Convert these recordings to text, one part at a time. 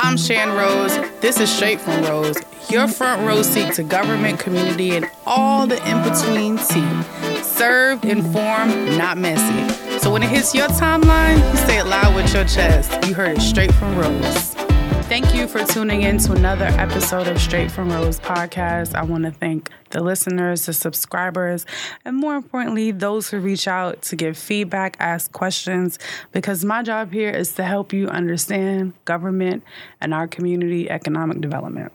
I'm Shan Rose. This is Straight from Rose, your front row seat to government, community, and all the in-between tea. Served, informed, not messy. So when it hits your timeline, you say it loud with your chest. You heard it straight from Rose. Thank you for tuning in to another episode of Straight from Rose podcast. I want to thank the listeners, the subscribers, and more importantly, those who reach out to give feedback, ask questions, because my job here is to help you understand government and our community economic development.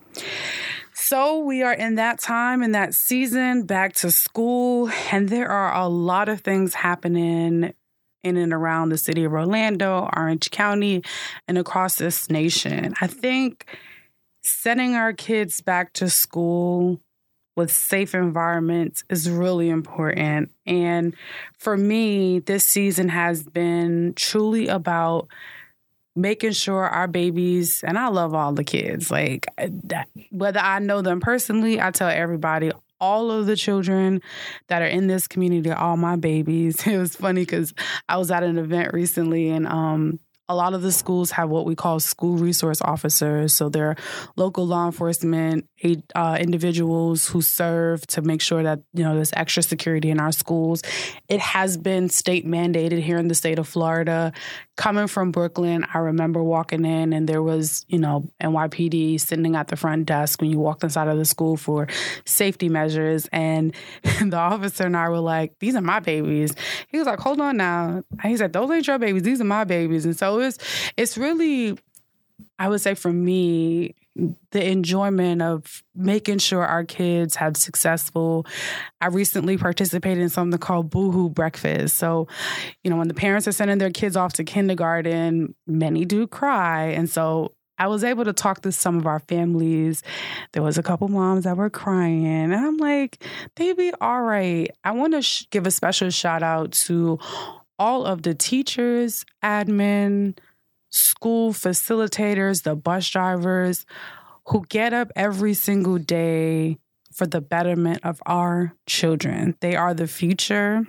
So we are in that time, in that season, back to school, and there are a lot of things happening in and around the city of Orlando, Orange County, and across this nation. I think sending our kids back to school with safe environments is really important. And for me, this season has been truly about making sure our babies, and I love all the kids, like whether I know them personally, I tell everybody, all of the children that are in this community are all my babies. It was funny because I was at an event recently and a lot of the schools have what we call school resource officers. So they're local law enforcement individuals who serve to make sure that, you know, there's extra security in our schools. It has been state mandated here in the state of Florida. Coming from Brooklyn, I remember walking in and there was, you know, NYPD sitting at the front desk when you walked inside of the school for safety measures. And the officer and I were like, these are my babies. He was like, hold on now. He said, those ain't your babies. These are my babies. And so it's really, I would say for me, the enjoyment of making sure our kids have successful. I recently participated in something called Boohoo Breakfast. So, you know, when the parents are sending their kids off to kindergarten, many do cry. And so I was able to talk to some of our families. There was a couple moms that were crying. And I'm like, they be all right. I want to give a special shout out to all of the teachers, admin, school facilitators, the bus drivers who get up every single day for the betterment of our children. They are the future.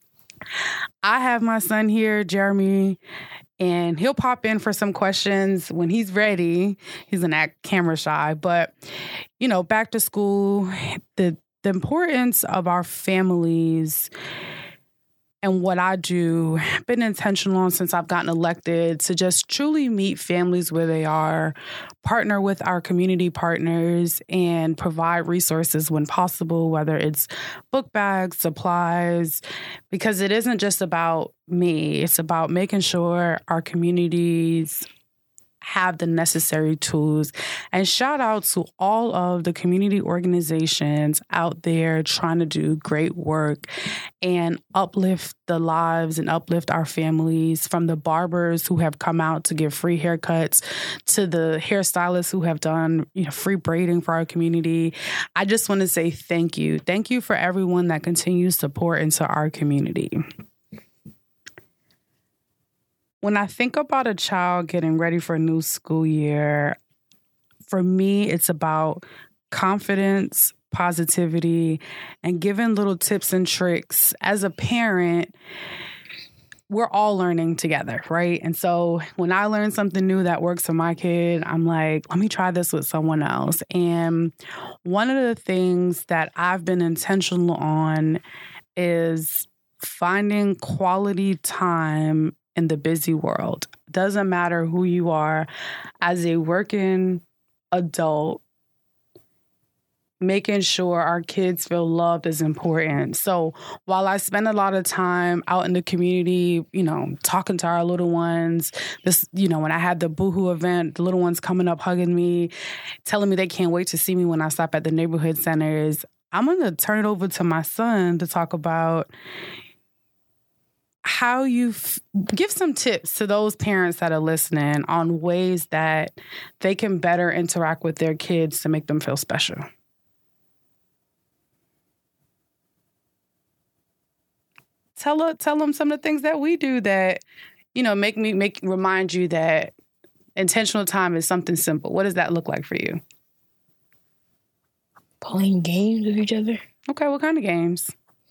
I have my son here, Jeremy, and he'll pop in for some questions when he's ready. He's an act camera shy, but, you know, back to school, the importance of our families and what I do, been intentional on since I've gotten elected to just truly meet families where they are, partner with our community partners, and provide resources when possible, whether it's book bags, supplies, because it isn't just about me. It's about making sure our communities have the necessary tools. And shout out to all of the community organizations out there trying to do great work and uplift the lives and uplift our families, from the barbers who have come out to give free haircuts to the hairstylists who have done, you know, free braiding for our community. I just want to say thank you. Thank you for everyone that continues to pour into our community. When I think about a child getting ready for a new school year, for me, it's about confidence, positivity, and giving little tips and tricks. As a parent, we're all learning together, right? And so when I learn something new that works for my kid, I'm like, let me try this with someone else. And one of the things that I've been intentional on is finding quality time in the busy world. Doesn't matter who you are, as a working adult, making sure our kids feel loved is important. So while I spend a lot of time out in the community, you know, talking to our little ones, this, you know, when I had the Boohoo event, the little ones coming up, hugging me, telling me they can't wait to see me when I stop at the neighborhood centers, I'm going to turn it over to my son to talk about how you give some tips to those parents that are listening on ways that they can better interact with their kids to make them feel special. Tell them some of the things that we do that, you know, remind you that intentional time is something simple. What does that look like for you? Playing games with each other. Okay, what kind of games?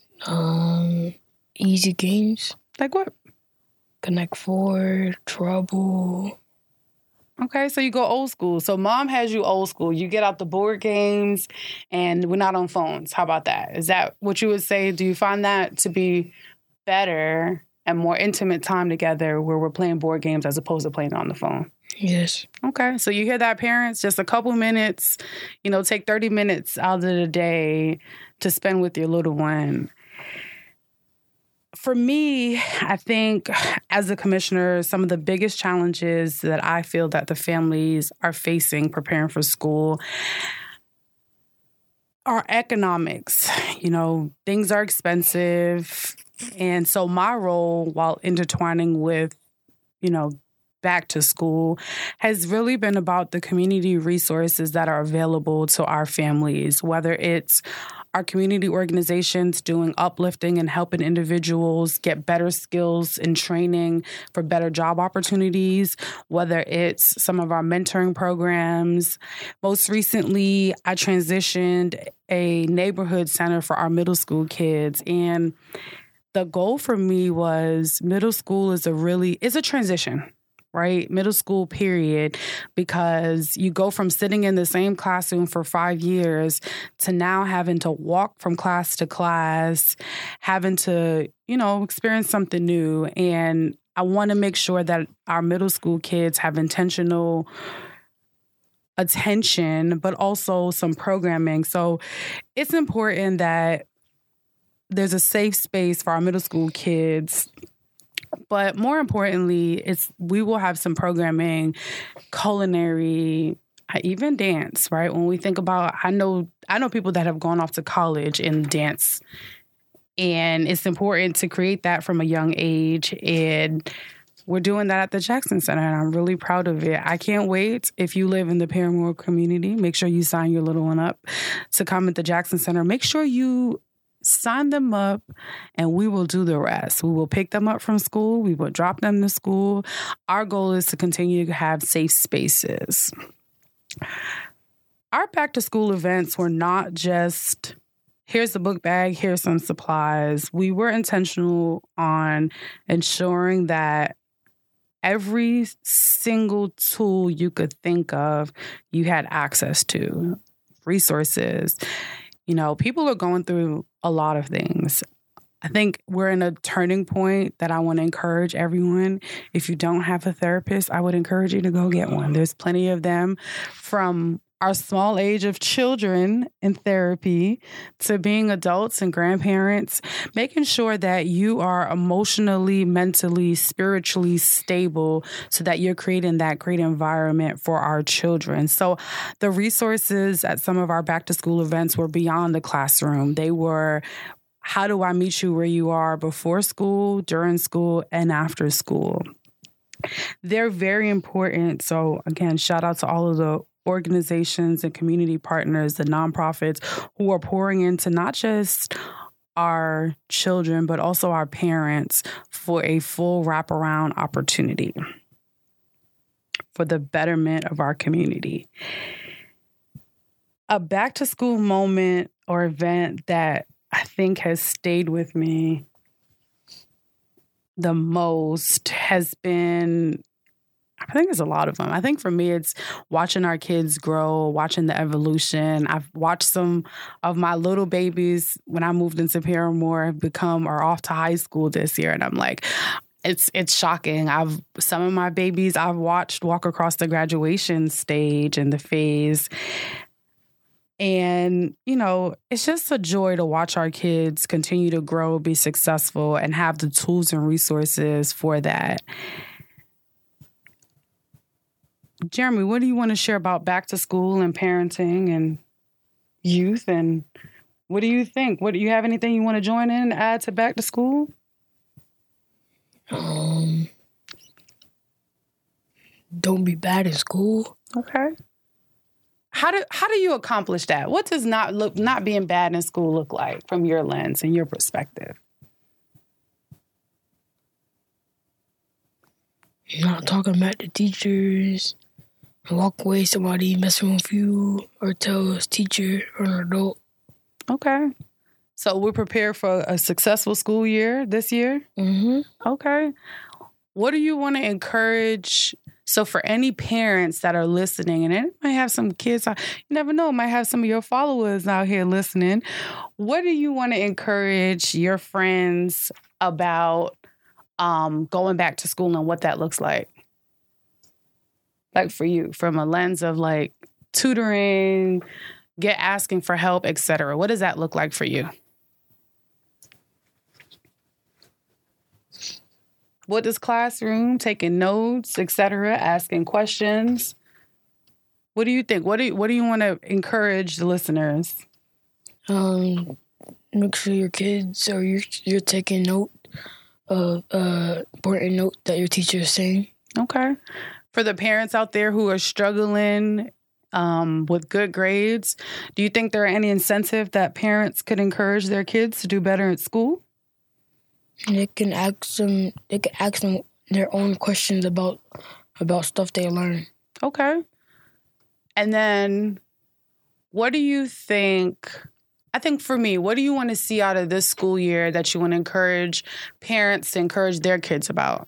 Easy games. Like what? Connect Four, Trouble. Okay, so you go old school. So mom has you old school. You get out the board games and we're not on phones. How about that? Is that what you would say? Do you find that to be better and more intimate time together where we're playing board games as opposed to playing on the phone? Yes. Okay, so you hear that, parents? Just a couple minutes, take 30 minutes out of the day to spend with your little one. For me, I think as a commissioner, some of the biggest challenges that I feel that the families are facing preparing for school are economics. Things are expensive. And so my role, while intertwining with, back to school, has really been about the community resources that are available to our families, whether it's our community organizations doing uplifting and helping individuals get better skills and training for better job opportunities, whether it's some of our mentoring programs. Most recently, I transitioned a neighborhood center for our middle school kids. And the goal for me was middle school is a transition. Right? Middle school period, because you go from sitting in the same classroom for 5 years to now having to walk from class to class, having to, experience something new. And I want to make sure that our middle school kids have intentional attention, but also some programming. So it's important that there's a safe space for our middle school kids. But more importantly, we will have some programming, culinary, even dance, right? When we think about, I know people that have gone off to college in dance, and it's important to create that from a young age. And we're doing that at the Jackson Center, and I'm really proud of it. I can't wait. If you live in the Parramore community, make sure you sign your little one up to come at the Jackson Center. Make sure you sign them up, and we will do the rest. We will pick them up from school. We will drop them to school. Our goal is to continue to have safe spaces. Our back-to-school events were not just, here's the book bag, here's some supplies. We were intentional on ensuring that every single tool you could think of, you had access to. Resources. People are going through a lot of things. I think we're in a turning point that I want to encourage everyone. If you don't have a therapist, I would encourage you to go get one. There's plenty of them, from our small age of children in therapy to being adults and grandparents, making sure that you are emotionally, mentally, spiritually stable so that you're creating that great environment for our children. So the resources at some of our back to school events were beyond the classroom. They were, how do I meet you where you are before school, during school, and after school? They're very important. So again, shout out to all of the organizations and community partners, the nonprofits who are pouring into not just our children, but also our parents for a full wraparound opportunity for the betterment of our community. A back to school moment or event that I think has stayed with me the most has been, I think there's a lot of them. I think for me, it's watching our kids grow, watching the evolution. I've watched some of my little babies when I moved into Parramore are off to high school this year. And I'm like, it's shocking. Some of my babies I've watched walk across the graduation stage and the phase. And, it's just a joy to watch our kids continue to grow, be successful, and have the tools and resources for that. Jeremy, what do you want to share about back to school and parenting and youth? And what do you think? Do you have anything you want to join in and add to back to school? Don't be bad in school. Okay. How do you accomplish that? What does not being bad in school look like from your lens and your perspective? Not talking about the teachers. Walk away, somebody messing with you, or tell a teacher or an adult. Okay. So we're prepared for a successful school year this year? Mm-hmm. Okay. What do you want to encourage So for any parents that are listening, and it might have some kids, you never know, might have some of your followers out here listening. What do you want to encourage your friends about going back to school and what that looks like? Like for you, from a lens of like tutoring, asking for help, etc. What does that look like for you? What does classroom, taking notes, etc., asking questions? What do you think? What do you want to encourage the listeners? Make sure your kids or you're taking note of important note that your teacher is saying. Okay. For the parents out there who are struggling with good grades, do you think there are any incentive that parents could encourage their kids to do better at school? They can ask them their own questions about stuff they learn. Okay. And then what do you think, I think for me, what do you want to see out of this school year that you want to encourage parents to encourage their kids about?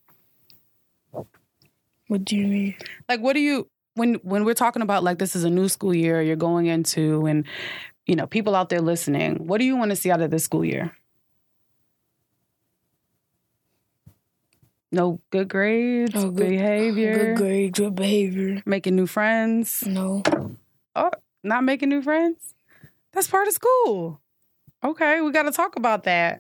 What do you mean? Like, what do you, when we're talking about like this is a new school year you're going into, and, you know, people out there listening, what do you want to see out of this school year? No good grades, behavior. Good grades, good behavior. Making new friends. No. Oh, not making new friends? That's part of school. Okay, we got to talk about that.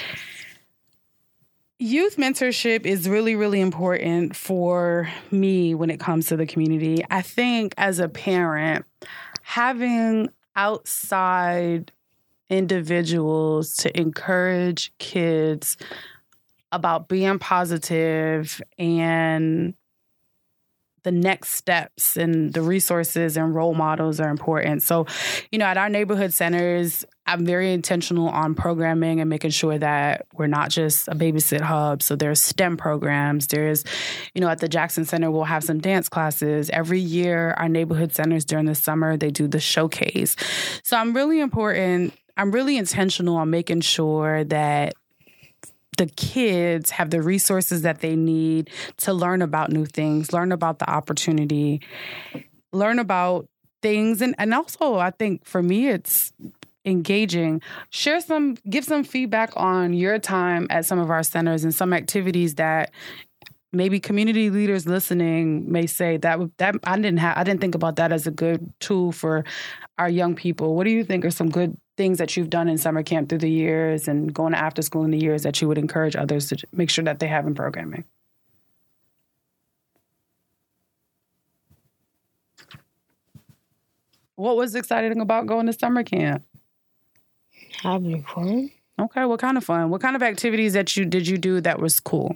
Youth mentorship is really, really important for me when it comes to the community. I think as a parent, having outside individuals to encourage kids about being positive and the next steps and the resources and role models are important. So, you know, at our neighborhood centers, I'm very intentional on programming and making sure that we're not just a babysit hub. So there's STEM programs. There's, you know, at the Jackson Center, we'll have some dance classes. Every year, our neighborhood centers during the summer, they do the showcase. So I'm really intentional on making sure that the kids have the resources that they need to learn about new things, learn about the opportunity, learn about things. And also, I think for me, it's engaging. Give some feedback on your time at some of our centers and some activities that maybe community leaders listening may say that I didn't think about that as a good tool for our young people. What do you think are some good things that you've done in summer camp through the years and going to after school in the years that you would encourage others to make sure that they have in programming? What was exciting about going to summer camp? Having fun. Okay, what kind of fun? What kind of activities did you do that was cool?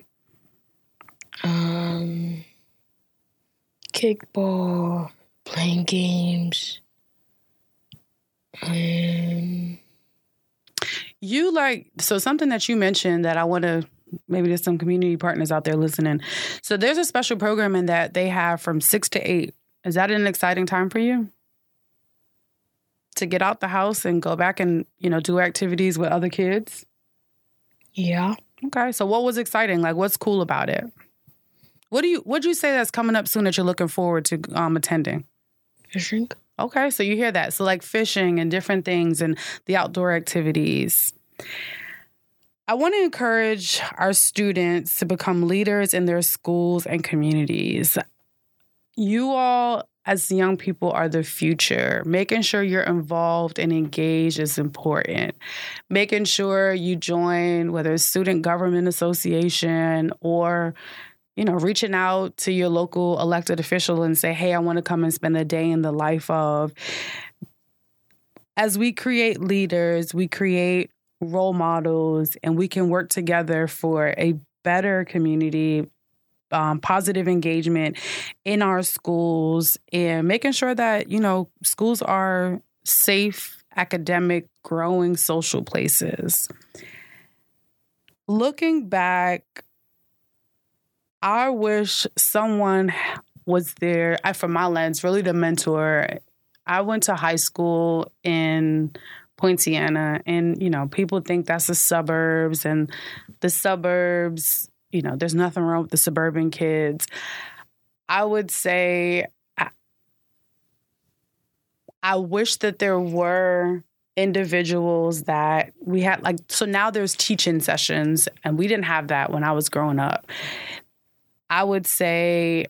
Kickball, playing games. So something that you mentioned that I want to, maybe there's some community partners out there listening. So there's a special programming that they have from 6 to 8. Is that an exciting time for you? To get out the house and go back and, you know, do activities with other kids? Yeah. Okay. So what was exciting? Like, what's cool about it? What'd you say that's coming up soon that you're looking forward to attending? Fishing. Okay, so you hear that. So like fishing and different things and the outdoor activities. I want to encourage our students to become leaders in their schools and communities. You all, as young people, are the future. Making sure you're involved and engaged is important. Making sure you join, whether it's student government association or, you know, reaching out to your local elected official and say, hey, I want to come and spend a day in the life of. As we create leaders, we create role models, and we can work together for a better community, positive engagement in our schools, and making sure that, you know, schools are safe, academic, growing social places. Looking back, I wish someone was there, from my lens, really the mentor. I went to high school in Poinciana, and, you know, people think that's the suburbs, and the suburbs, you know, there's nothing wrong with the suburban kids. I would say I wish that there were individuals that we had, like, so now there's teaching sessions, and we didn't have that when I was growing up. I would say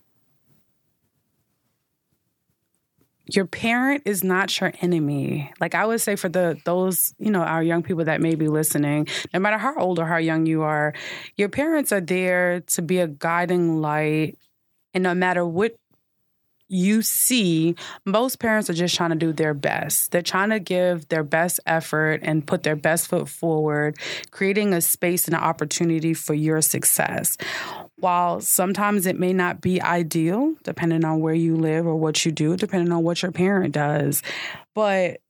your parent is not your enemy. Like, I would say for those, our young people that may be listening, no matter how old or how young you are, your parents are there to be a guiding light. And no matter what you see, most parents are just trying to do their best. They're trying to give their best effort and put their best foot forward, creating a space and an opportunity for your success. While sometimes it may not be ideal, depending on where you live or what you do, depending on what your parent does. But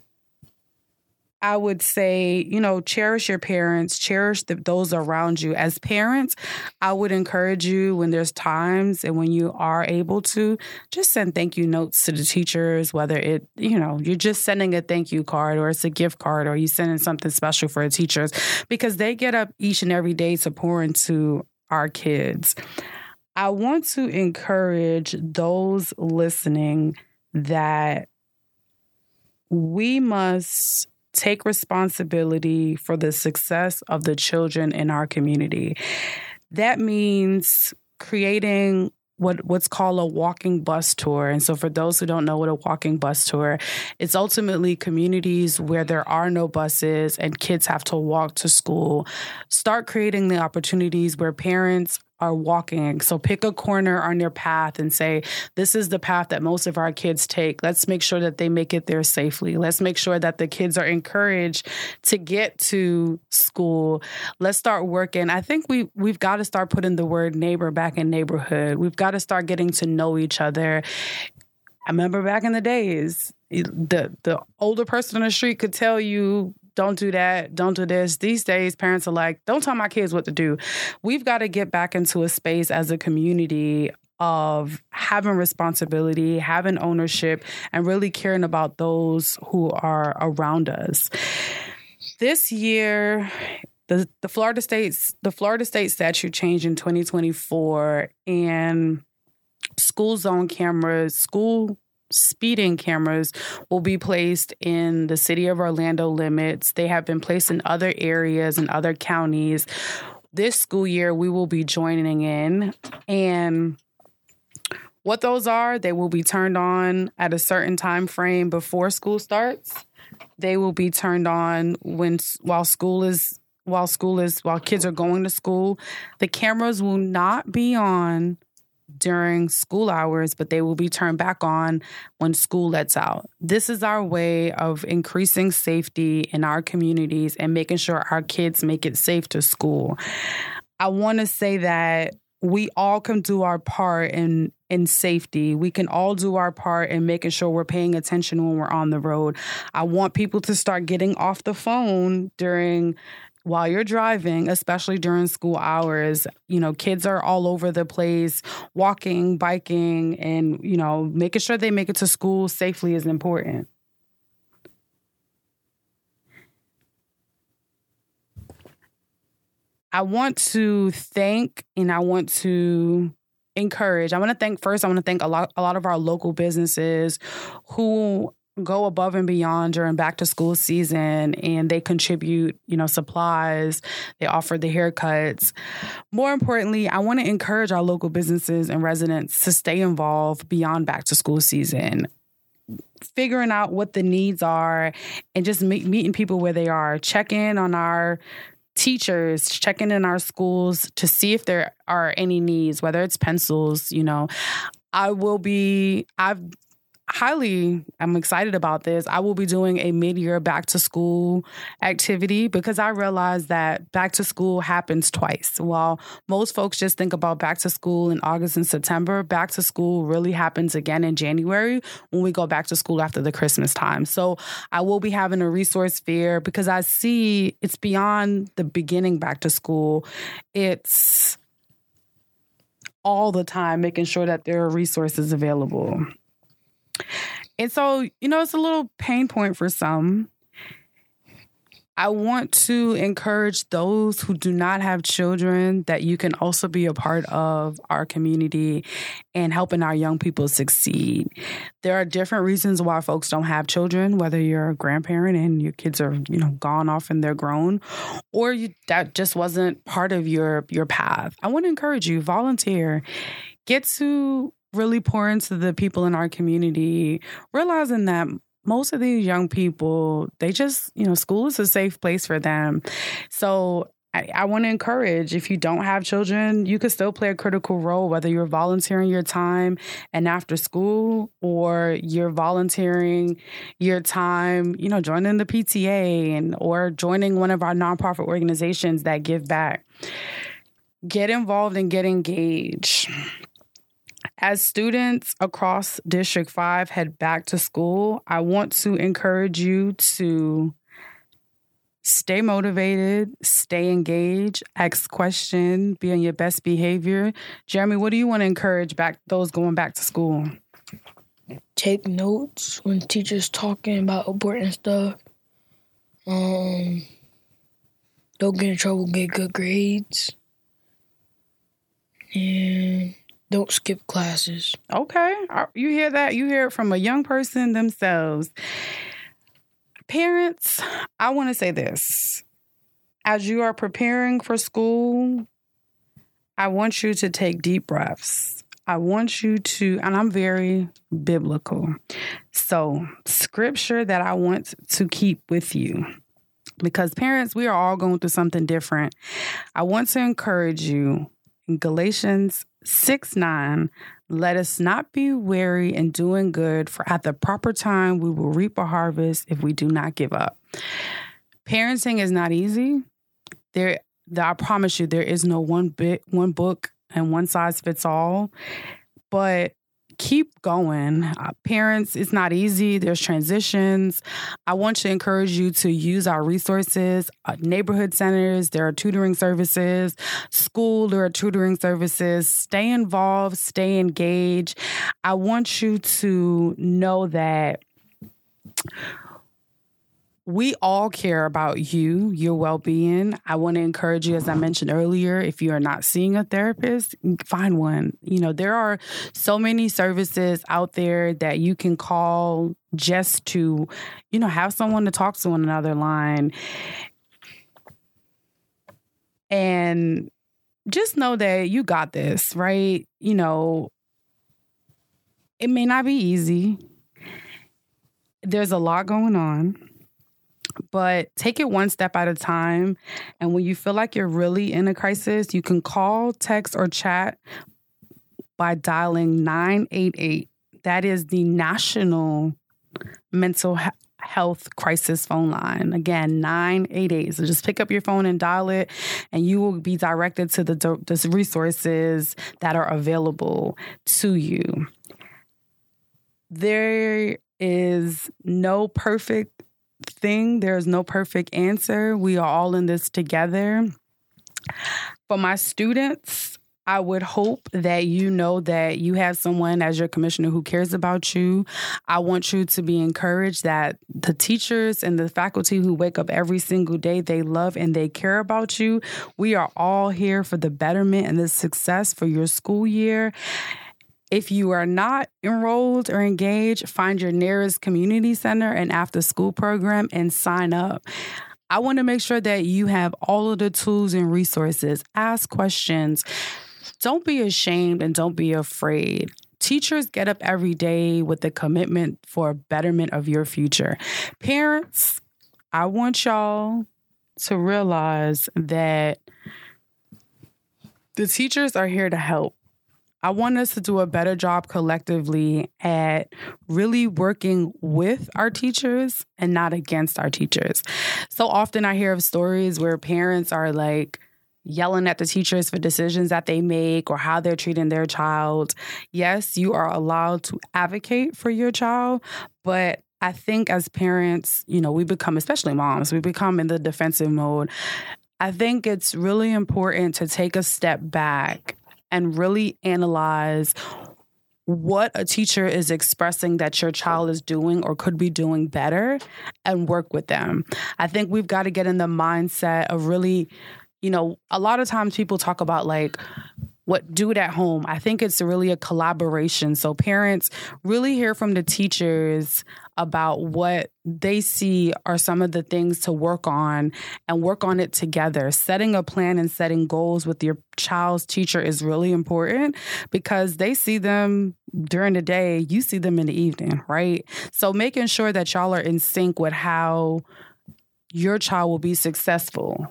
I would say, cherish your parents, cherish those around you. As parents, I would encourage you when there's times and when you are able to, just send thank you notes to the teachers, whether you're just sending a thank you card or it's a gift card or you're sending something special for the teachers, because they get up each and every day to pour into our kids. I want to encourage those listening that we must take responsibility for the success of the children in our community. That means creating what's called a walking bus tour. And so for those who don't know what a walking bus tour, it's ultimately communities where there are no buses and kids have to walk to school. Start creating the opportunities where parents are walking. So pick a corner on your path and say, this is the path that most of our kids take. Let's make sure that they make it there safely. Let's make sure that the kids are encouraged to get to school. Let's start working. I think we've got to start putting the word neighbor back in neighborhood. We've got to start getting to know each other. I remember back in the days, the older person on the street could tell you, don't do that, don't do this. These days, parents are like, don't tell my kids what to do. We've got to get back into a space as a community of having responsibility, having ownership, and really caring about those who are around us. This year, the Florida State statute changed in 2024, and school speeding cameras will be placed in the city of Orlando limits. They have been placed in other areas and other counties. This school year, we will be joining in. And what those are, they will be turned on at a certain time frame before school starts. They will be turned on while kids are going to school. The cameras will not be on during school hours, but they will be turned back on when school lets out. This is our way of increasing safety in our communities and making sure our kids make it safe to school. I want to say that we all can do our part in safety. We can all do our part in making sure we're paying attention when we're on the road. I want people to start getting off the phone while you're driving, especially during school hours. Kids are all over the place, walking, biking, and, making sure they make it to school safely is important. I want to thank and I want to encourage. I want to thank a lot of our local businesses who go above and beyond during back to school season, and they contribute, supplies, they offer the haircuts. More importantly, I want to encourage our local businesses and residents to stay involved beyond back to school season, figuring out what the needs are and just meeting people where they are. Check in on our teachers, checking in our schools to see if there are any needs, whether it's pencils. I'm excited about this. I will be doing a mid-year back to school activity because I realize that back to school happens twice. While most folks just think about back to school in August and September, back to school really happens again in January when we go back to school after the Christmas time. So I will be having a resource fair because I see it's beyond the beginning back to school. It's all the time making sure that there are resources available. And so, it's a little pain point for some. I want to encourage those who do not have children that you can also be a part of our community and helping our young people succeed. There are different reasons why folks don't have children, whether you're a grandparent and your kids are, gone off and they're grown, or that just wasn't part of your path. I want to encourage you, volunteer, get to really pour into the people in our community, realizing that most of these young people, they just, school is a safe place for them. So I want to encourage, if you don't have children, you can still play a critical role, whether you're volunteering your time and after school, or you're volunteering your time, joining the PTA or joining one of our nonprofit organizations that give back. Get involved and get engaged. As students across District 5 head back to school, I want to encourage you to stay motivated, stay engaged, ask questions, be on your best behavior. Jeremy, what do you want to encourage those going back to school? Take notes when teachers talking about important stuff. Don't get in trouble, get good grades. And don't skip classes. Okay. You hear that? You hear it from a young person themselves. Parents, I want to say this. As you are preparing for school, I want you to take deep breaths. I want you to, and I'm very biblical. So, scripture that I want to keep with you. Because parents, we are all going through something different. I want to encourage you in Galatians 6:9, let us not be weary in doing good, for at the proper time we will reap a harvest if we do not give up. Parenting is not easy. I promise you, there is no one book and one size fits all. But keep going. Parents, it's not easy. There's transitions. I want to encourage you to use our resources, neighborhood centers. There are tutoring services. School, there are tutoring services. Stay involved, stay engaged. I want you to know that we all care about you, your well-being. I want to encourage you, as I mentioned earlier, if you are not seeing a therapist, find one. There are so many services out there that you can call just to, have someone to talk to on another line. And just know that you got this, right? It may not be easy. There's a lot going on. But take it one step at a time. And when you feel like you're really in a crisis, you can call, text, or chat by dialing 988. That is the National Mental Health Crisis phone line. Again, 988. So just pick up your phone and dial it, and you will be directed to the resources that are available to you. There is no perfect thing. There's no perfect answer. We are all in this together. For my students, I would hope that you know that you have someone as your commissioner who cares about you. I want you to be encouraged that the teachers and the faculty who wake up every single day, they love and they care about you. We are all here for the betterment and the success for your school year. If you are not enrolled or engaged, find your nearest community center and after-school program and sign up. I want to make sure that you have all of the tools and resources. Ask questions. Don't be ashamed and don't be afraid. Teachers get up every day with the commitment for a betterment of your future. Parents, I want y'all to realize that the teachers are here to help. I want us to do a better job collectively at really working with our teachers and not against our teachers. So often I hear of stories where parents are yelling at the teachers for decisions that they make or how they're treating their child. Yes, you are allowed to advocate for your child, but I think as parents, we become, especially moms, we become in the defensive mode. I think it's really important to take a step back and really analyze what a teacher is expressing that your child is doing or could be doing better and work with them. I think we've got to get in the mindset of really, a lot of times people talk about like, do it at home. I think it's really a collaboration. So parents really hear from the teachers about what they see are some of the things to work on and work on it together. Setting a plan and setting goals with your child's teacher is really important because they see them during the day, you see them in the evening, right? So making sure that y'all are in sync with how your child will be successful.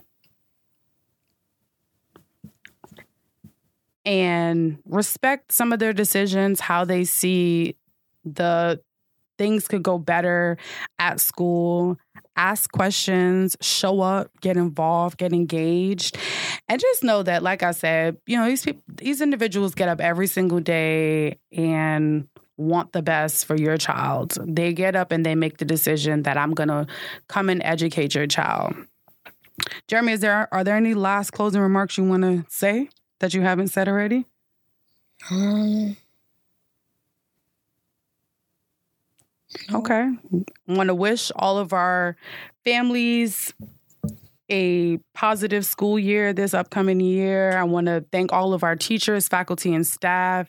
And respect some of their decisions, how they see the things could go better at school. Ask questions, show up, get involved, get engaged. And just know that, like I said, these individuals get up every single day and want the best for your child. They get up and they make the decision that I'm going to come and educate your child. Jeremy, are there any last closing remarks you want to say that you haven't said already? Okay. I want to wish all of our families a positive school year this upcoming year. I want to thank all of our teachers, faculty, and staff.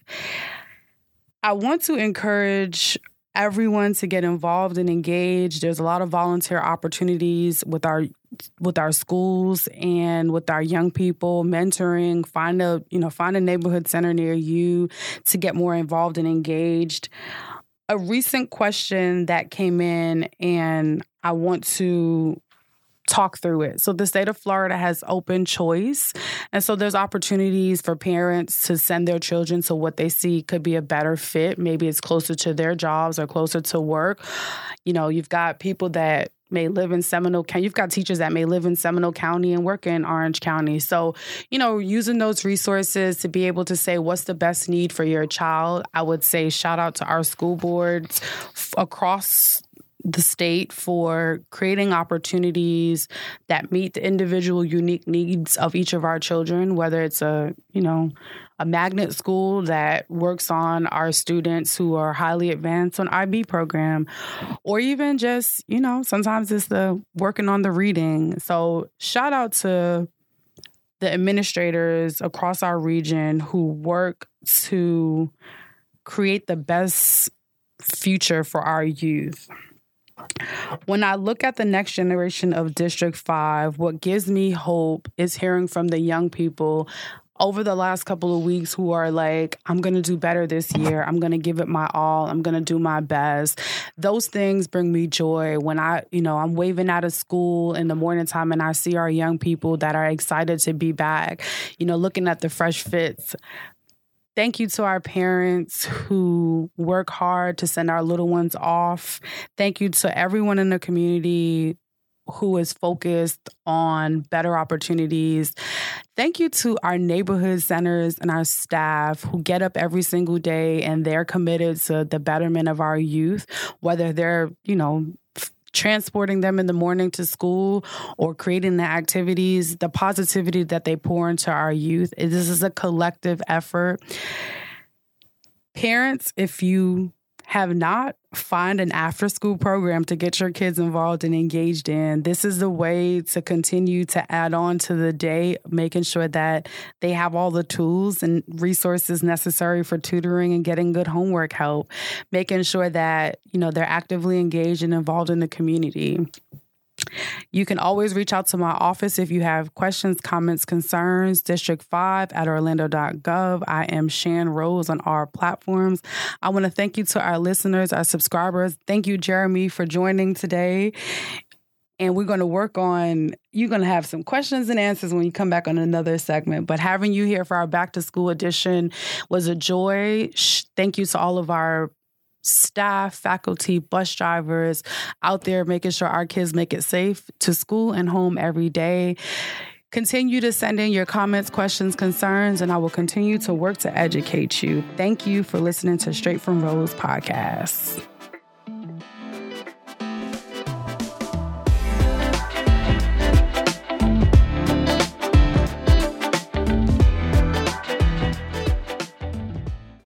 I want to encourage everyone to get involved and engaged. There's a lot of volunteer opportunities with our schools and with our young people, mentoring, find a neighborhood center near you to get more involved and engaged. A recent question that came in, and I want to talk through it. So the state of Florida has open choice. And so there's opportunities for parents to send their children to what they see could be a better fit. Maybe it's closer to their jobs or closer to work. You've got people that may live in Seminole County. You've got teachers that may live in Seminole County and work in Orange County. So, using those resources to be able to say what's the best need for your child, I would say shout out to our school boards across the state for creating opportunities that meet the individual unique needs of each of our children, whether it's a magnet school that works on our students who are highly advanced on IB program, or even just, sometimes it's the working on the reading. So shout out to the administrators across our region who work to create the best future for our youth. When I look at the next generation of District 5, what gives me hope is hearing from the young people over the last couple of weeks who are like, I'm going to do better this year. I'm going to give it my all. I'm going to do my best. Those things bring me joy when I'm waving out of school in the morning time and I see our young people that are excited to be back, looking at the fresh fits. Thank you to our parents who work hard to send our little ones off. Thank you to everyone in the community who is focused on better opportunities. Thank you to our neighborhood centers and our staff who get up every single day and they're committed to the betterment of our youth, whether they're, transporting them in the morning to school or creating the activities, the positivity that they pour into our youth. This is a collective effort. Parents, if you have not, find an after-school program to get your kids involved and engaged in. This is the way to continue to add on to the day, making sure that they have all the tools and resources necessary for tutoring and getting good homework help, making sure that, they're actively engaged and involved in the community. You can always reach out to my office if you have questions, comments, concerns, district5@orlando.gov. I am Shan Rose on our platforms. I want to thank you to our listeners, our subscribers. Thank you, Jeremy, for joining today. And we're going to work on, you're going to have some questions and answers when you come back on another segment. But having you here for our back to school edition was a joy. Thank you to all of our staff, faculty, bus drivers out there making sure our kids make it safe to school and home every day. Continue to send in your comments, questions, concerns, and I will continue to work to educate you. Thank you for listening to Straight from Rose podcast.